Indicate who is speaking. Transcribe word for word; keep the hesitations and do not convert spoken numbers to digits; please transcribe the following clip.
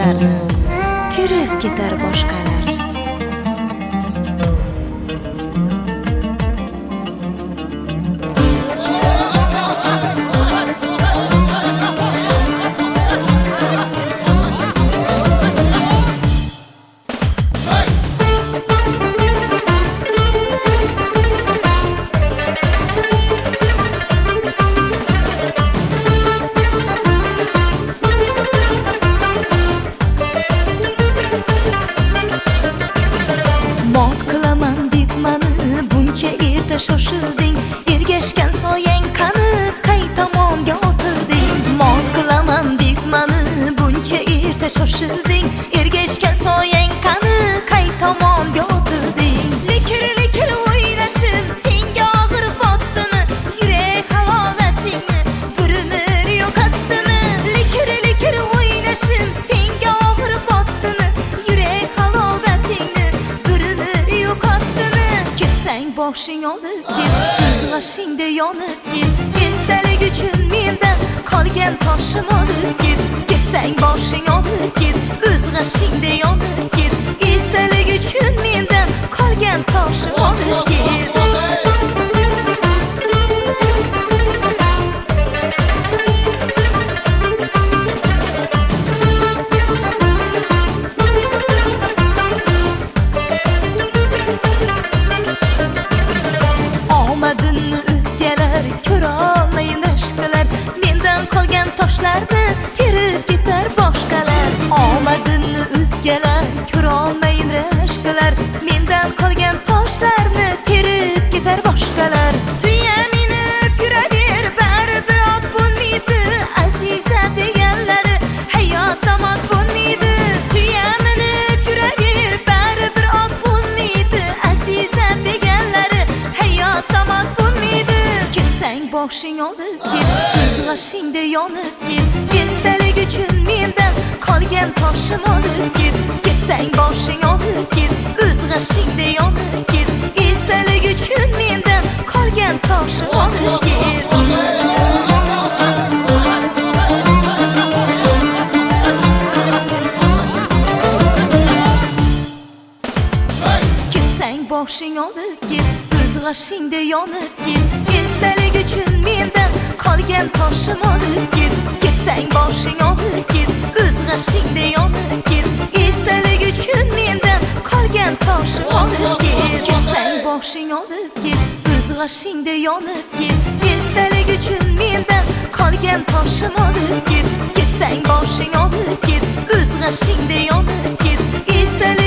Speaker 1: toshlarni terib ketar boshqalar. Mot qilaman deb mani buncha erta shoshilding, ergashgan soyang qani qay tomonga otirding. Mot qilaman deb mani buncha erta shoshilding, ergashgan soyang qani qay tomonga otirding. Likir likir o'ynashim senga og'ir botdimi, yurak halovatingni bir umr yo'qotdimi. Likir likir o'ynashim senga og'ir botdimi, yurak halovatingni bir umr yo'qotdimi. Ketsang boshing olib ket, ko'z g'ashingda yonib ket, esdalik uchun mendan qolgan toshim olib ket. Ketsang boshing olib ket, ko'z g'ashingda yonib ket, esdalik uchun mendan qolgan toshim olib ket. Omadimni o'zgalar ko'ra olmayin ashqalar, mendan qolgan toshlarni terib ketar boshqalar. Omadimni o'zgalar ko'ra olmayin ashqalar, mendan qolgan toshlarni terib ketar boshqalar. Tuya minib yuraver, baribir ot bo'lmaydi, aziza deganlari hayot omon bo'lmaydi. Tuya minib yuraver, baribir ot bo'lmaydi, aziza deganlari hayot omon bo'lmaydi. Ketsang boshing olib ket, ko'z g'ashingda yonib ket, esdalik uchun mendan qolgan toshim olib ket. Ketsang boshing olib ket, ko'z g'ashingda yonib ket, esdalik uchun mendan qolgan toshim olib ket. Ketsang boshing olib ket, ko'z g'ashingda yonib ket, esdalik uchun mendan qolgan toshim olib ket. Ketsang boshing olib ket, ko'z g'ashingda yonib ket, esdalik uchun mendan qolgan toshim olib ket. Ketsang boshing olib ket, ko'z g'ashingda yonib ket, esdalik uchun mendan qolgan toshim olib ket. Ketsang boshing olib ket, ko'z g'ashingda yonib ket, esdalik